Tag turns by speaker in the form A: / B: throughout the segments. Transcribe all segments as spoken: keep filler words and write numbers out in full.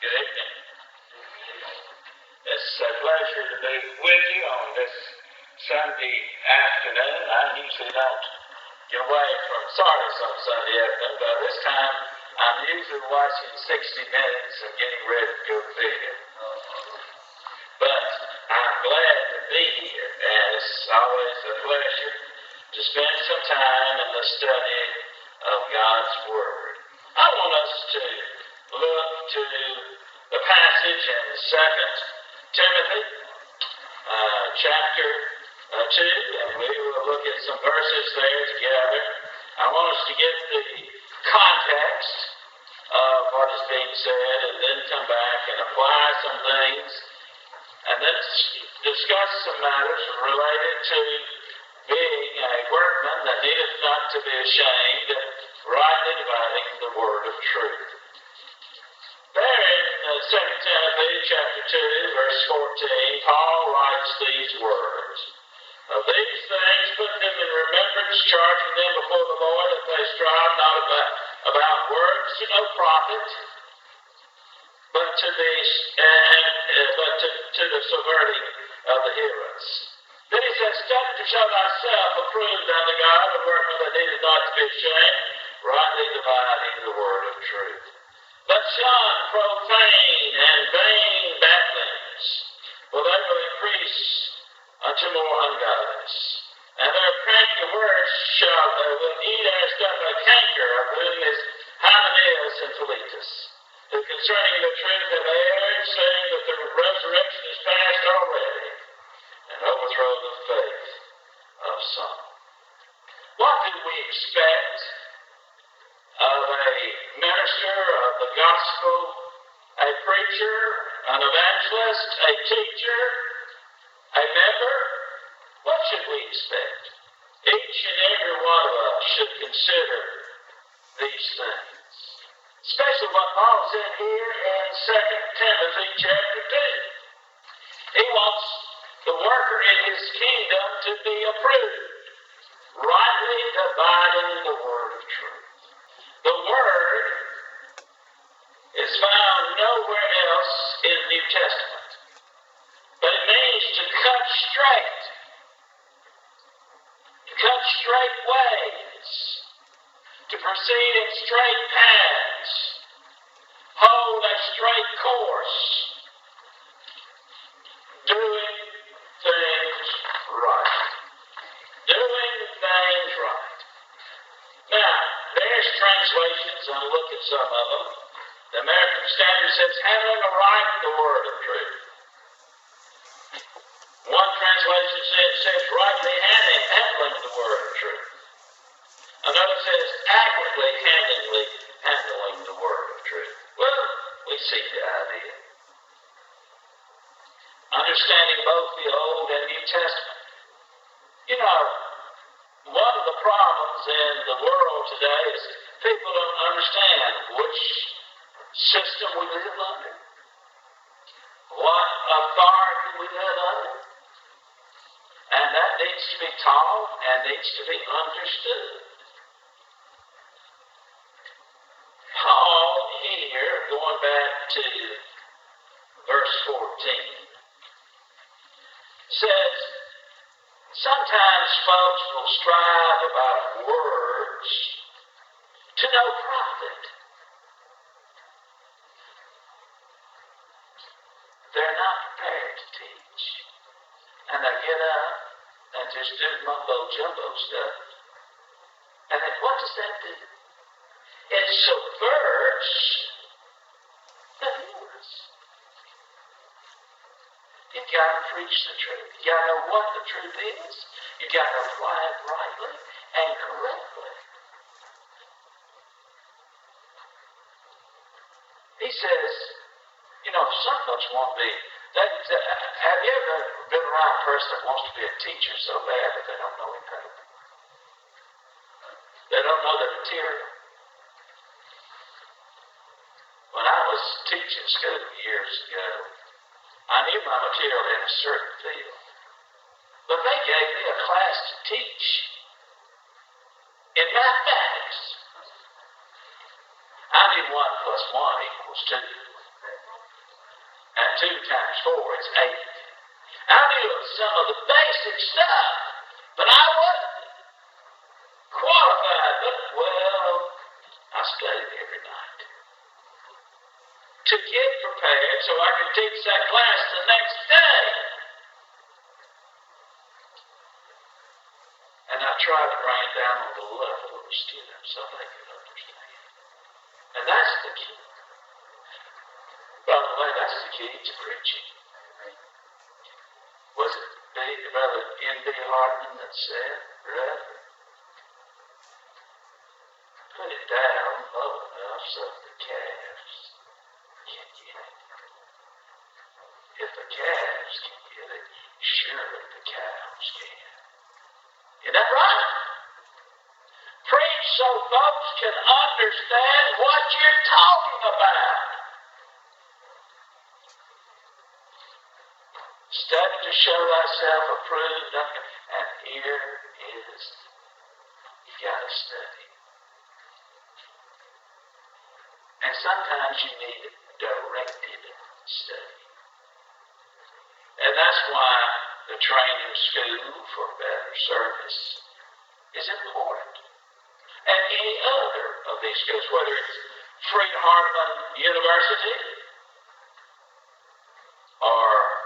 A: Good evening. It's a pleasure to be with you on this Sunday afternoon. I usually don't get away from Sardis on Sunday afternoon, but this time I'm usually watching sixty minutes and getting ready to go to bed. But I'm glad to be here, and it's always a pleasure to spend some time in the study of God's Word. I want us to look to the passage in Second Timothy uh, chapter uh, two, and we will look at some verses there together. I want us to get the context of what is being said, and then come back and apply some things, and then discuss some matters related to being a workman that needeth not to be ashamed, rightly dividing the word of truth. There in uh, Second Timothy chapter two, verse fourteen, Paul writes these words. Of these things put them in remembrance, charging them before the Lord that they strive not about, about words to no profit, but to the and uh, but to, to the subverting of the hearers. Then he says, study to show thyself approved unto God, a workman that needeth not to be ashamed, rightly dividing the word of truth. But shun profane and vain babblings, for they will increase unto more ungodliness. And their cranky words shall uh, will eat their stuff a canker, of whom is Hymenaeus and Philetus, who concerning the truth have erred, saying that the resurrection is past already, and overthrow the faith of some. What do we expect of a minister of the gospel, a preacher, an evangelist, a teacher, a member? What should we expect? Each and every one of us should consider these things. Especially what Paul said here in Second Timothy chapter two. He wants the worker in his kingdom to be approved, rightly dividing the word of truth. The word is found nowhere else in the New Testament, but it means to cut straight, to cut straight ways, to proceed in straight paths, hold a straight course, doing things right. Doing things right. Now, there's translations, and I'll look at some of them. The American Standard says, handling aright the word of truth. One translation says, says rightly handling, handling the word of truth. Another says, accurately handling, handling the word of truth. Well, we see the idea. Understanding both the Old and New Testament. You know, one of the problems in the world today is people don't understand which system we live under, what authority we live under, and that needs to be taught and needs to be understood. Paul here, going back to verse fourteen, says, sometimes folks will strive about words to no profit. They're not prepared to teach. And they get up and just do mumbo-jumbo stuff. And then what does that do? It subverts the hearers. You've got to preach the truth. You've got to know what the truth is. You've got to apply it rightly and correctly. He says, you know, some folks want to be, they, they, have you ever been around a person that wants to be a teacher so bad that they don't know anything? They don't know the material. When I was teaching school years ago, I knew my material in a certain field. But they gave me a class to teach in mathematics. I knew one plus one equals two. two times four is eight. I knew some of the basic stuff, but I wasn't qualified. But, well, I studied every night to get prepared so I could teach that class the next day. And I tried to bring it down on the level of the students so they could understand. And that's the key. By the way, that's the key to preaching. Was it Brother N B Hardman that said, brother, put it down low enough so the calves can get it. If the calves can get it, surely the cows can. Isn't that right? Preach so folks can understand what you're talking about. Study to show thyself approved, and here is, you got to study. And sometimes you need directed study. And that's why the training school for better service is important. And any other of these schools, whether it's Freed-Hardeman University or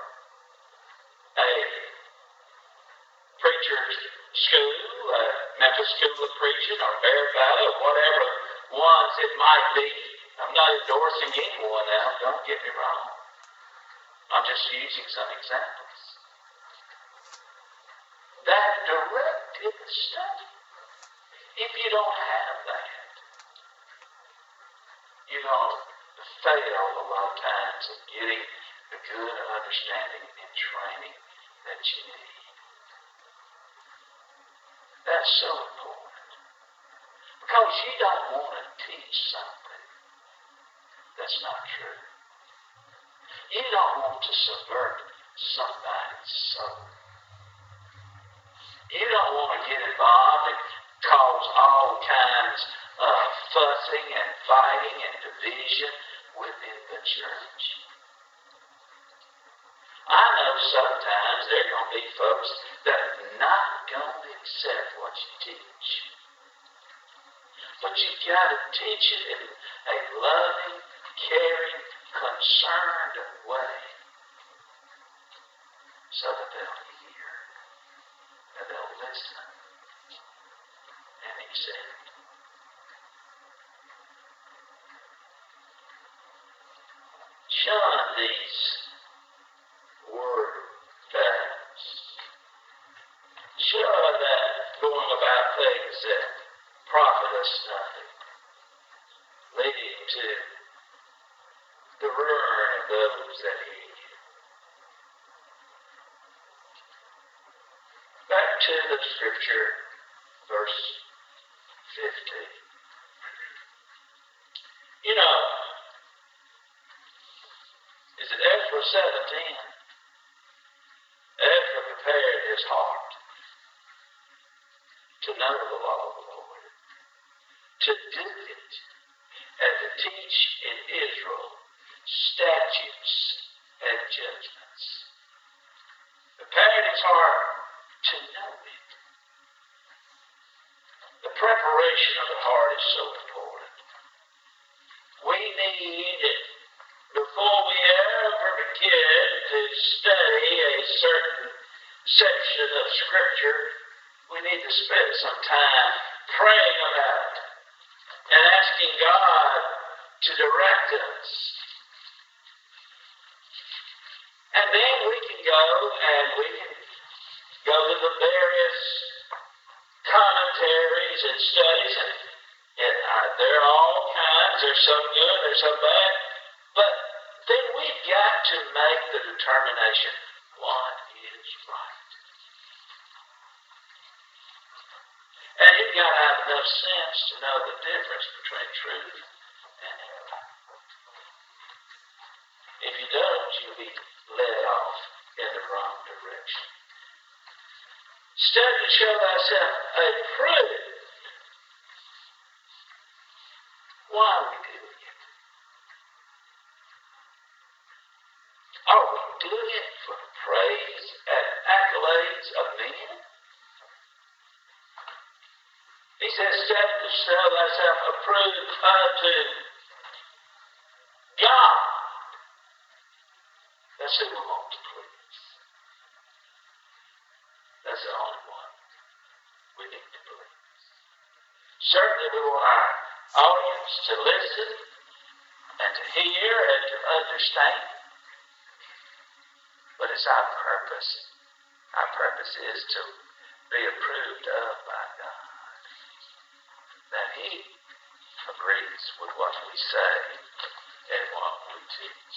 A: a preacher's school, a Memphis School of Preaching, or Bear Valley, or whatever ones it might be. I'm not endorsing anyone now, don't get me wrong. I'm just using some examples. That directed study. If you don't have that, you're going to fail a lot of times in getting the good understanding and training that you need. That's so important. Because you don't want to teach something that's not true. You don't want to subvert somebody's soul. You don't want to get involved and cause all kinds of fussing and fighting and division within the church. I know sometimes there are going to be folks that are not going to accept what you teach. But you've got to teach it in a loving, caring, concerned way so that they'll hear and they'll listen and accept. Shun these word battles. Shun that going about things that profit us nothing, leading to the ruin of those that hear you. Back to the scripture, verse fifteen. You know, is it Ezra seventeen? Ezra prepared his heart to know the law of the Lord, to do it, and to teach in Israel statutes and judgments. Prepared his heart to know it. The preparation of the heart is so important. We need it before we ever begin to study a certain section of Scripture. We need to spend some time praying about it and asking God to direct us. And then we can go and we can go to the various commentaries and studies, and, and uh, there are all kinds. There's some good, there's some bad. But then we've got to make the determination, what is right? And you've got to have enough sense to know the difference between truth and error. If you don't, you'll be led off in the wrong direction. Study to show thyself approved. Why are we doing it? doing it for the praise and accolades of men. He says, set to show thyself approved unto God. That's who we want to please. That's the only one we need to please. Certainly we want our audience to listen and to hear and to understand. But it's our purpose. Our purpose is to be approved of by God. That He agrees with what we say and what we teach.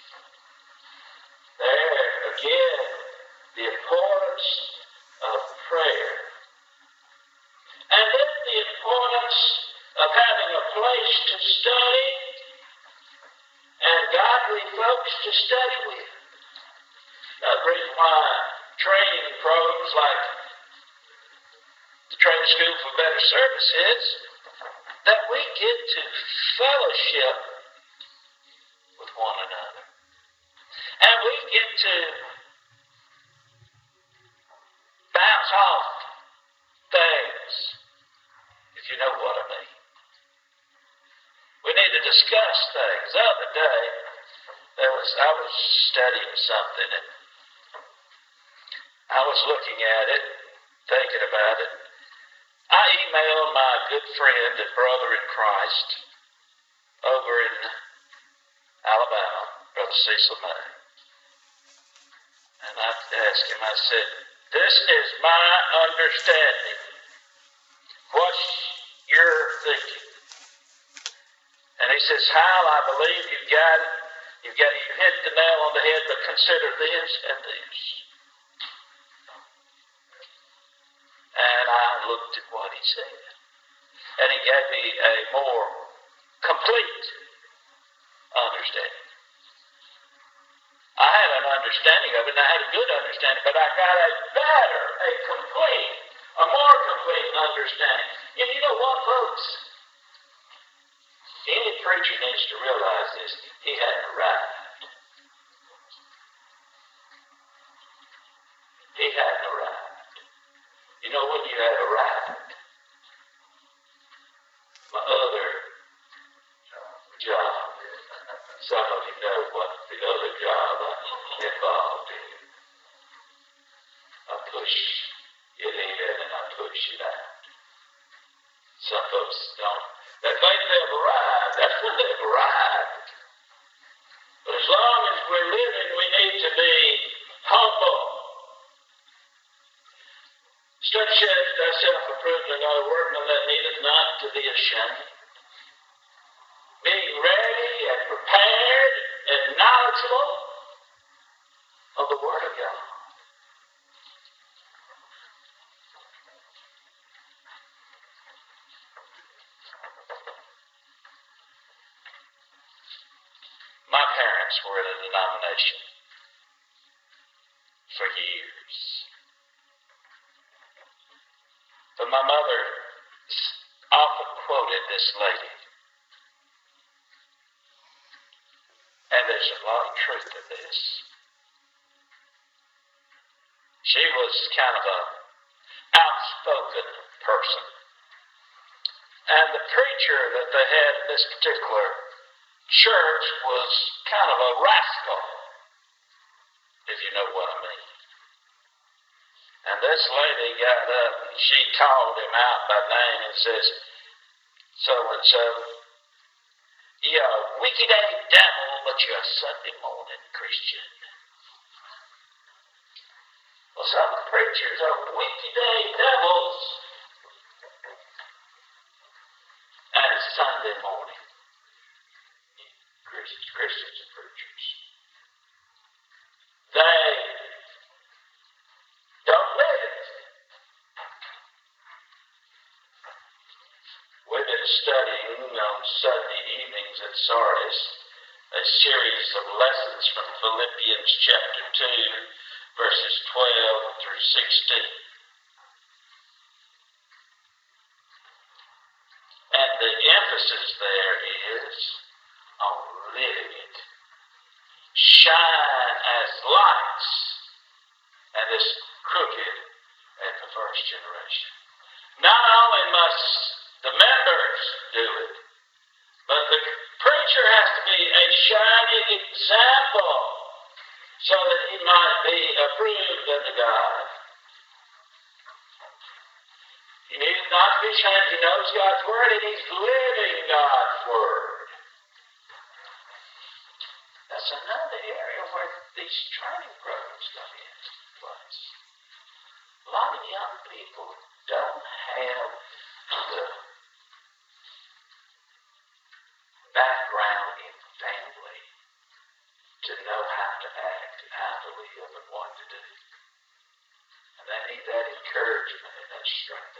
A: There again, the importance of prayer. And then the importance of having a place to study and godly folks to study with. That's the reason why training programs like the Training School for Better Service is that we get to fellowship with one another. And we get to bounce off things, if you know what I mean. We need to discuss things. The other day, there was I was studying something, and I was looking at it, thinking about it. I emailed my good friend and brother in Christ over in Alabama, Brother Cecil May. And I asked him, I said, this is my understanding. What's your thinking? And he says, Hal, I believe you've got it. You've got you hit the nail on the head, but consider this and this. And I looked at what he said. And he gave me a more complete understanding. I had an understanding of it, and I had a good understanding, but I got a better, a complete, a more complete understanding. And you know what, folks? Any preacher needs to realize this. He hadn't arrived. He hadn't arrived. You know when you had arrived? My other job. Some of you know what the other job involved in. I push it in and I push it out. Some folks don't. They think they've arrived. That's when they've arrived. But as long as we're living, we need to be humble. Study shows thyself approved in thy workman that needeth not to be ashamed. Being ready and prepared and knowledgeable of the Word of God. My parents were in a denomination for years. But my mother often quoted this lady. And there's a lot of truth in this. She was kind of a outspoken person. And the preacher that they had in this particular church was kind of a rascal, if you know what I mean. And this lady got up and she called him out by name and says, so-and-so, you're a wicked-ass devil, but you're a Sunday morning Christian. Well, some preachers are wicked-ass devils, and it's Sunday morning. Christians, Christians and preachers. They don't live it. We've been studying on Sunday evenings at Sardis a series of lessons from Philippians chapter two, verses twelve through sixteen. And the emphasis there is on living it. shine as lights in this crooked and perverse generation. Not only must the members do it, but the preacher has to be a shining example so that he might be approved unto God. He needs not to be ashamed. He knows God's Word and he's living God's Word. That's another area where these training programs come into place. A lot of young people don't have the background in family to know how to act and how to live and what to do. And they need that encouragement and that strength.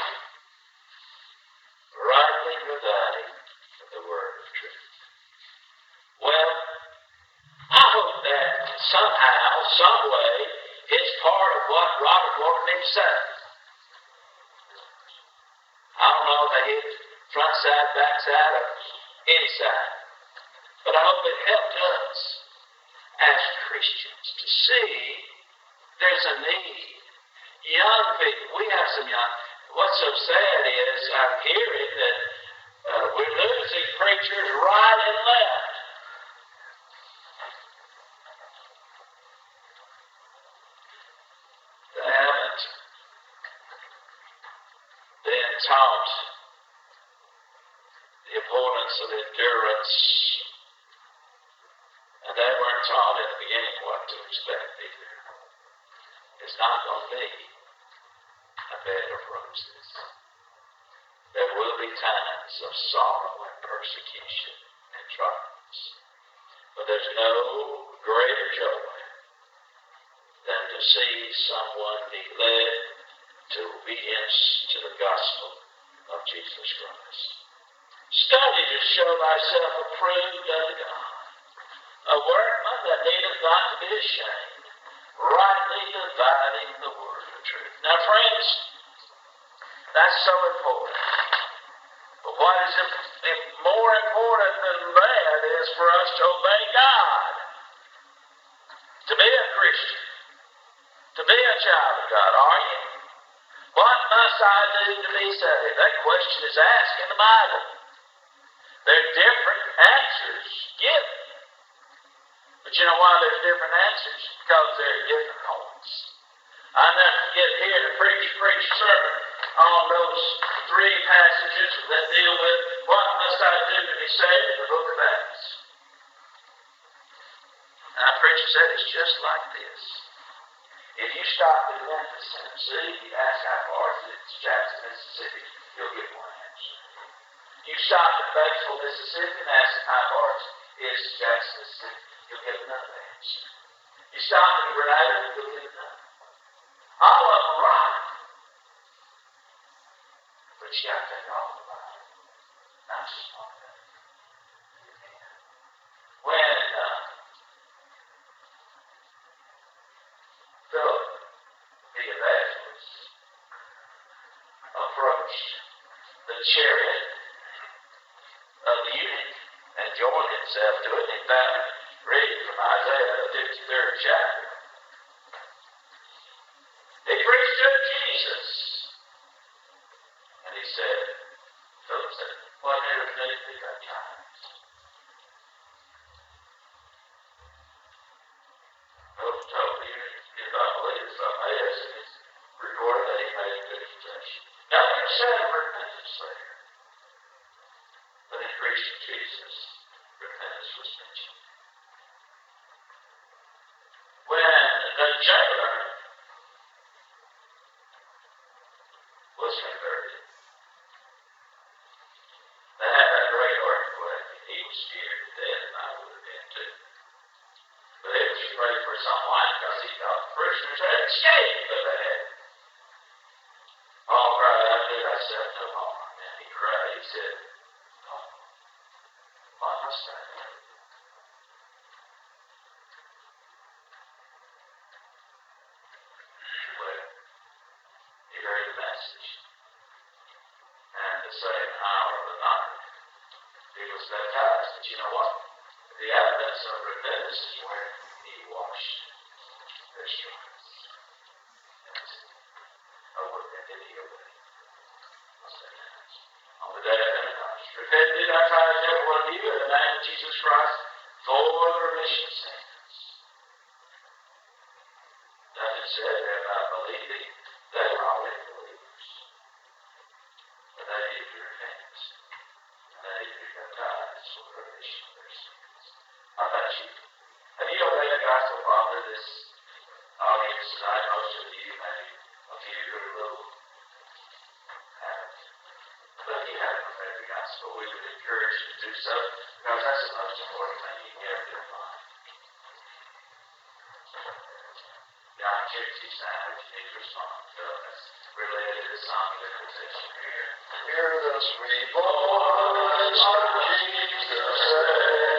A: Rightly dividing the word of truth. Well, I hope that somehow, some way, it's part of what Robert wanted me to say. I don't know if I hit front side, back side, or any side. But I hope it helped us as Christians to see there's a need. Young people, we have some young, what's so sad is I'm hearing that uh, we're losing preachers right and left. They haven't been taught the importance of endurance, and they weren't taught in the beginning what to expect either. It's not going to be a bed of roses. There will be times of sorrow and persecution and trials, but there's no greater joy than to see someone be led to obedience to the gospel of Jesus Christ. Study to show thyself approved unto God, a workman that needeth not to be ashamed, rightly dividing the word of truth. Now, friends, that's so important. But what is more important than that is for us to obey God, to be a Christian, to be a child of God. Are you? What must I do to be saved? That question is asked in the Bible. There are different answers given. But you know why there's different answers? Because there are different points. I never forget here to preach, preach sermon on those three passages that deal with what must I do to be saved in the book of Acts. And our preacher said it's just like this. If you stop in Memphis, Tennessee, you ask how far is it to Jackson, Mississippi, you'll get one answer. You stop in Batesville, Mississippi, and ask how far it is to Jackson, Mississippi, you'll get another answer. You stop in Grenada, you'll get another. All of them right. But you got to take all of them right. Not just one of them. When uh, Philip, the evangelist, approached the chariot of the eunuch and joined himself to it, and he found it reading from Isaiah, the fifty-third chapter. He preached to Jesus. And he said, Philip said, what never did you be baptized? Philip told me, he did not believe something else, and it's recorded that he made a good confession. Now, he said repentance there. But in preaching Jesus, repentance was mentioned. When the jailer was converted, they had that great earthquake. He was scared to death, and I would have been too. But he was afraid for his own life because he thought the prisoners had escaped, but they hadn't. Paul cried out, did I say no harm? And he cried, he said, oh, why must I do? Well, he heard the message. And the same hour of the night, he was baptized. But you know what? If he hadn't been so repentance is where He washed their stripes. Oh, repented He obeyed. On the day of Pentecost, repent and be baptized, every one of you, in the name of Jesus Christ, for the remission of sins. Nothing said there about believing. They were already believers. But they needed to repent. And they needed to be baptized for the remission of their sins. How about you? Have you obeyed the gospel, Father, this audience tonight? Most of you, maybe a few who are a little haven't. But if you haven't obeyed the gospel, we would encourage you to do so, because that's the most important thing you can ever do in life. The opportunities now, if you need to respond to us, related to the song of the quotation here. Hear the sweet voice of Jesus say,